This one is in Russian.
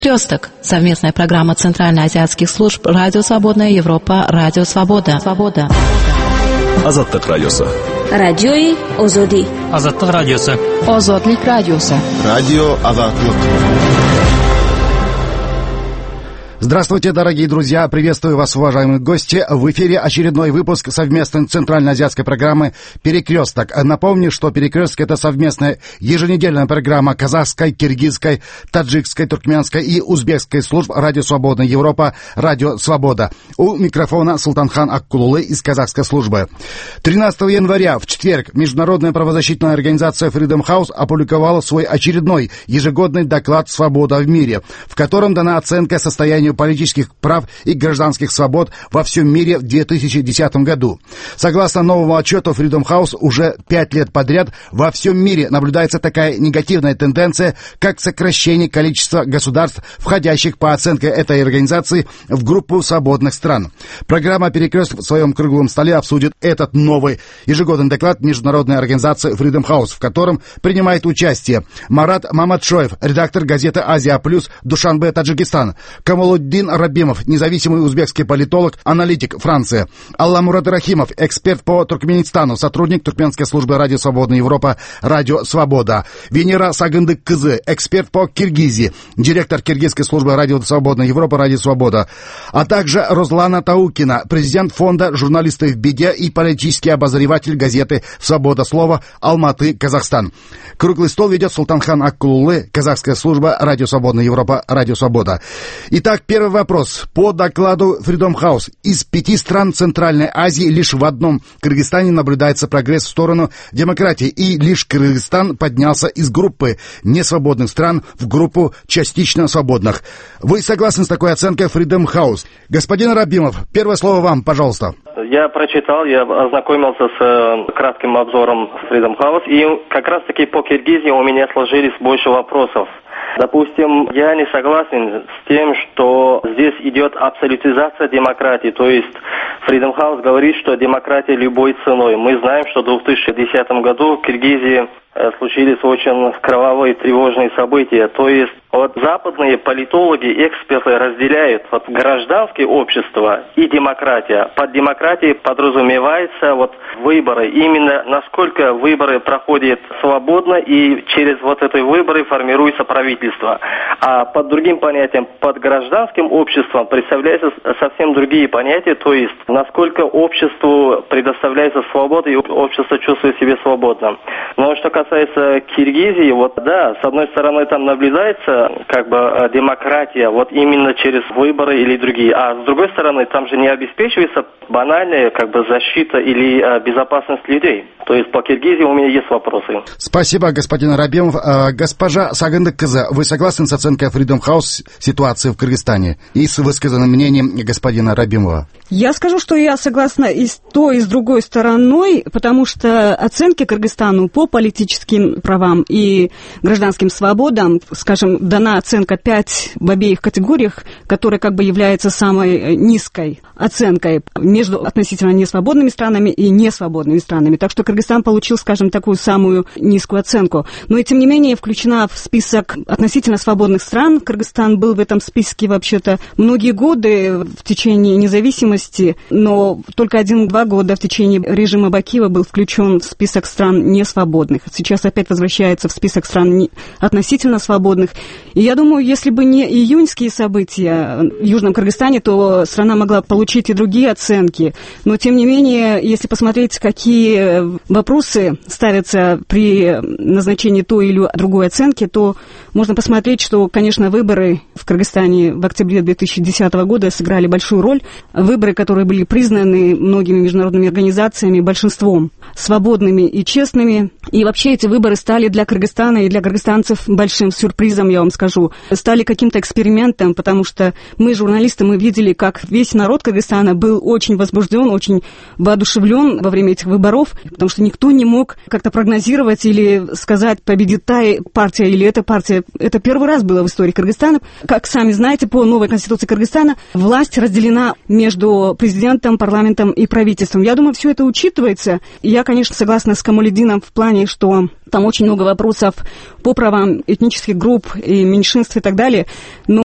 Перекресток. Совместная программа Центральноазиатских служб Радио Свободная Европа, Радио Свобода. Азаттык радиосы. Радиои Озоди. Азаттык радиосы. Озодлик радиосы. Радио Азаттык. Здравствуйте, дорогие друзья! Приветствую вас, уважаемые гости! В эфире очередной выпуск совместной центральноазиатской программы «Перекресток». Напомню, что «Перекресток» — это совместная еженедельная программа казахской, киргизской, таджикской, туркменской и узбекской служб «Радио Свободная Европа», «Радио Свобода». У микрофона Султанхан Аккулулы из казахской службы. 13 января, в четверг, международная правозащитная организация Freedom House опубликовала свой очередной ежегодный доклад «Свобода в мире», в котором дана оценка состояния политических прав и гражданских свобод во всем мире в 2010 году. Согласно новому отчету Freedom House, уже 5 лет подряд во всем мире наблюдается такая негативная тенденция, как сокращение количества государств, входящих по оценке этой организации в группу свободных стран. Программа «Перекресток» в своем круглом столе обсудит этот новый ежегодный доклад международной организации Freedom House, в котором принимает участие Марат Мамадшоев, редактор газеты «Азия Плюс», Душанбе, Таджикистан, Камалуддин Рабимов, независимый узбекский политолог, аналитик, Франция, Алламурад Рахимов, эксперт по Туркменистану, сотрудник Туркменской службы Радио Свободная Европа, Радио Свобода, Венера Сагындык-Кызы, эксперт по Киргизии, директор Киргизской службы Радио Свободная Европа, Радио Свобода, а также Розлана Таукина, президент фонда «Журналисты в беде» и политический обозреватель газеты «Свобода слова», Алматы, Казахстан. Круглый стол ведет Султанхан Аккулулы, казахская служба Радио Свободная Европа, Радио Свобода. Итак, первый вопрос. По докладу Freedom House, из 5 стран Центральной Азии лишь в одном, Кыргызстане, наблюдается прогресс в сторону демократии, и лишь Кыргызстан поднялся из группы несвободных стран в группу частично свободных. Вы согласны с такой оценкой Freedom House? Господин Рабимов, первое слово вам, пожалуйста. Я прочитал, я ознакомился с кратким обзором Freedom House, и как раз-таки по Киргизии у меня сложились больше вопросов. Допустим, я не согласен с тем, что здесь идет абсолютизация демократии, то есть Freedom House говорит, что демократия любой ценой. Мы знаем, что в 2010 году в Киргизии случились очень кровавые тревожные события. То есть вот западные политологи, эксперты разделяют вот гражданское общество и демократия. Под демократией подразумевается вот выборы. Именно насколько выборы проходят свободно и через вот эти выборы формируется правительство. А под другим понятием, под гражданским обществом представляются совсем другие понятия. То есть насколько обществу предоставляется свобода и общество чувствует себя свободно. Но что касается Киргизии, вот да, с одной стороны там наблюдается как бы демократия, вот именно через выборы или другие, а с другой стороны там же не обеспечивается банальная как бы защита или безопасность людей. То есть по Киргизии у меня есть вопросы. Спасибо, господин Рабимов. Госпожа Сагындык-Кызы, вы согласны с оценкой Freedom House ситуации в Кыргызстане и с высказанным мнением господина Рабимова? Я скажу, что я согласна и с той, и с другой стороной, потому что оценки Кыргызстану по политическим правам и гражданским свободам, скажем, дана оценка 5 в обеих категориях, которая как бы является самой низкой оценкой между относительно несвободными странами и несвободными странами. Так что Кыргызстан получил, скажем, такую самую низкую оценку. Но и тем не менее включена в список относительно свободных стран. Кыргызстан был в этом списке вообще-то многие годы в течение независимости, но только 1-2 года в течение режима Бакиева был включен в список стран несвободных. Сейчас опять возвращается в список стран относительно свободных. И я думаю, если бы не июньские события в Южном Кыргызстане, то страна могла получить и другие оценки. Но, тем не менее, если посмотреть, какие вопросы ставятся при назначении той или другой оценки, то можно посмотреть, что, конечно, выборы в Кыргызстане в октябре 2010 года сыграли большую роль. Выборы, которые были признаны многими международными организациями большинством свободными и честными. И вообще эти выборы стали для Кыргызстана и для кыргызстанцев большим сюрпризом, я вам скажу. Стали каким-то экспериментом, потому что мы, журналисты, мы видели, как весь народ Кыргызстана был очень возбужден, очень воодушевлен во время этих выборов, потому что никто не мог как-то прогнозировать или сказать, победит та партия или эта партия. Это первый раз было в истории Кыргызстана. Как сами знаете, по новой конституции Кыргызстана власть разделена между президентом, парламентом и правительством. Я думаю, все это учитывается. Я, конечно, согласна с Камалиддином в плане, что там очень много вопросов по правам этнических групп и меньшинств и так далее. Но